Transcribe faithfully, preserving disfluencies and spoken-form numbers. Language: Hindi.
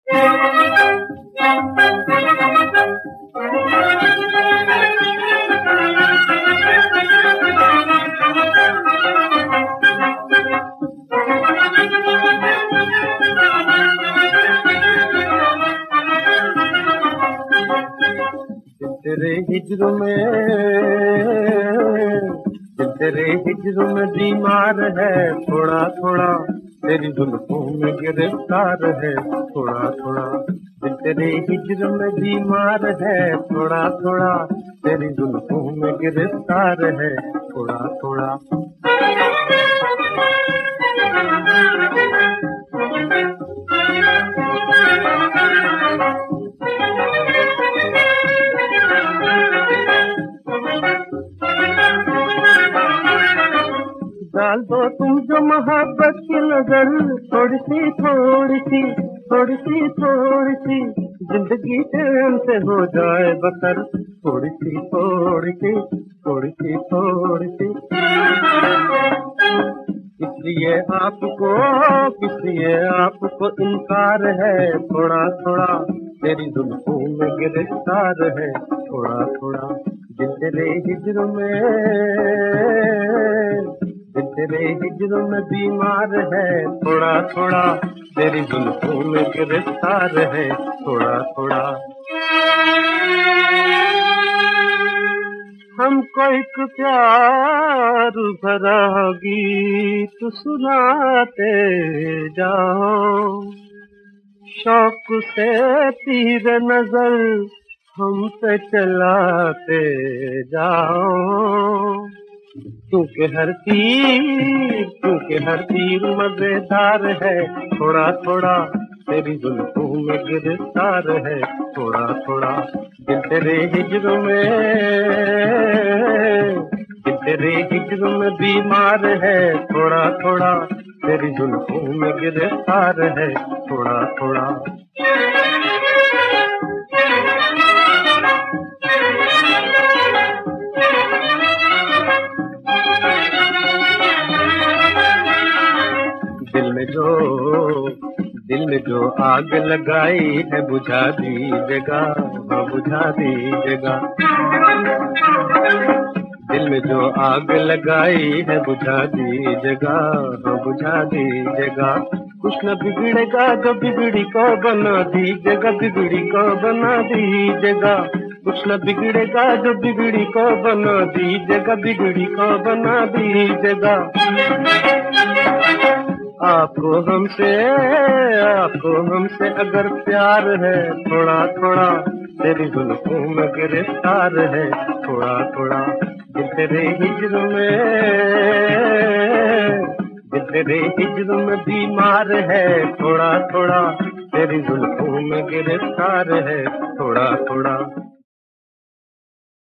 तेरे हिज्र में तेरे हिज्र में बीमार है थोड़ा थोड़ा, तेरी जुल्फों में गिरफ्तार है थोड़ा थोड़ा। तेरे हिज्र में बीमार है थोड़ा थोड़ा, तेरी जुल्फों में गिरफ्तार है थोड़ा थोड़ा। डाल दो तुम जो मोहब्बत की नजर, थोड़ी सी थोड़ी सी थोड़ी सी थोड़ी सी, जिंदगी चैन से हो जाए बसर। थोड़ी सी थोड़ी सी थोड़ी सी थोड़ी सी, इसलिए आपको इसलिए आपको इनकार है थोड़ा थोड़ा, तेरी जुल्फों में गिरफ्तार है थोड़ा थोड़ा। दिल तेरे हिज्र में तेरे हिज्र में बीमार है थोड़ा थोड़ा, तेरी जुल्फों में गिरफ्तार है थोड़ा थोड़ा। हमको एक प्यार भरा गीत सुनाते जाओ, शौक से तीर नजर हम पे चलाते जाओ। क्योंकि हर तीर क्योंकि हर तीर मजेदार है थोड़ा थोड़ा, तेरी जुल्फों में गिरफ्तार है थोड़ा थोड़ा। दिल तेरे हिज्र में दिल तेरे हिज्र में बीमार है थोड़ा थोड़ा, तेरी जुल्फों में गिरफ्तार है थोड़ा थोड़ा। दिल में जो दिल में जो आग लगाई है बुझा दीजिएगा, हाँ बुझा दीजिएगा। दिल में जो आग लगाई है बुझा दीजिएगा, हाँ बुझा दीजिएगा। कुछ न बिगड़ेगा जो बिगड़ी को बना दीजिएगा, बिगड़ी को बना दीजिएगा। कुछ न बिगड़ेगा जो बिगड़ी को बना दीजिएगा, बिगड़ी को बना दीजिएगा। आपको हमसे आपको हमसे अगर प्यार है थोड़ा थोड़ा, तेरी जुल्फों में गिरफ्तार है थोड़ा थोड़ा। दिल तेरे हिज्र में दिल तेरे हिज्र में बीमार है थोड़ा थोड़ा, तेरी जुल्फों में गिरफ्तार है थोड़ा थोड़ा।